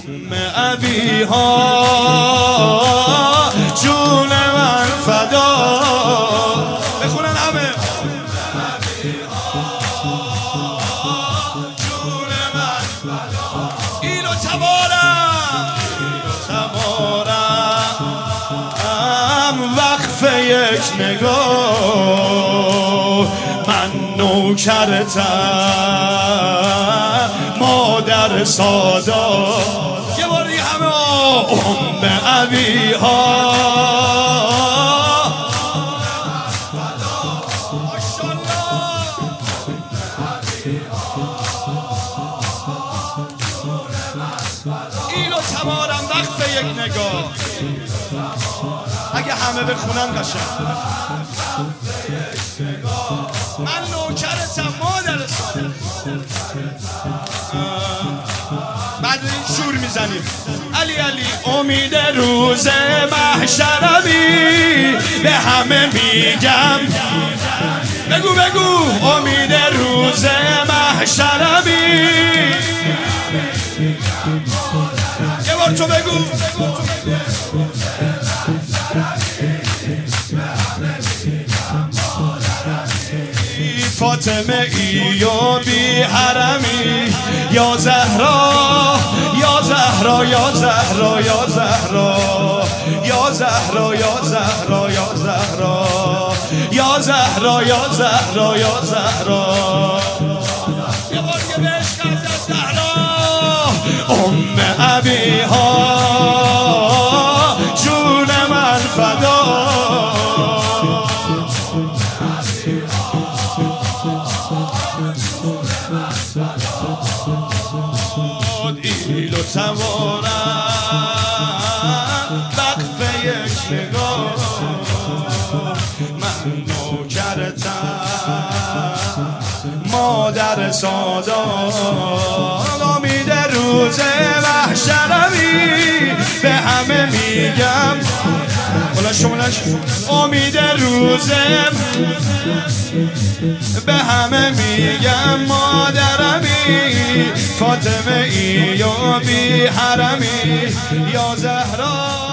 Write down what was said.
ابیها جون من فدا. بخونن همه. جون من فدا. اینو تبارم وقف یک نگاه. من نوکرتم مادر سادا. یه بار دیگه همه ابیها اینو تمارم وقف یک نگاه. اگه همه بخونن قشنگ. من نوکرتم مادر سادا. بعد این شور میزنیم. علی علی امید روز محشرمی به همه میگم. بگو بگو امید روز محشرمی. یه بار تو بگو. فاطمه ای و بی حرمی یا زهرا یا زهرا یا زهرا یا زهرا یا زهرا یا زهرا یا زهرا یا زهرا یا زهرا یا زهرا. یه بار که بهش کرد زهرا. ابیها جون من فدا. ایلو تمارم وقف یک نگاه. من نوکرتم مادر سادا. امید روز محشرمی به همه میگم. بلند شمالش. امید روزم به همه میگم مادرمی. فاطمه ای و بی حرمی یا زهرا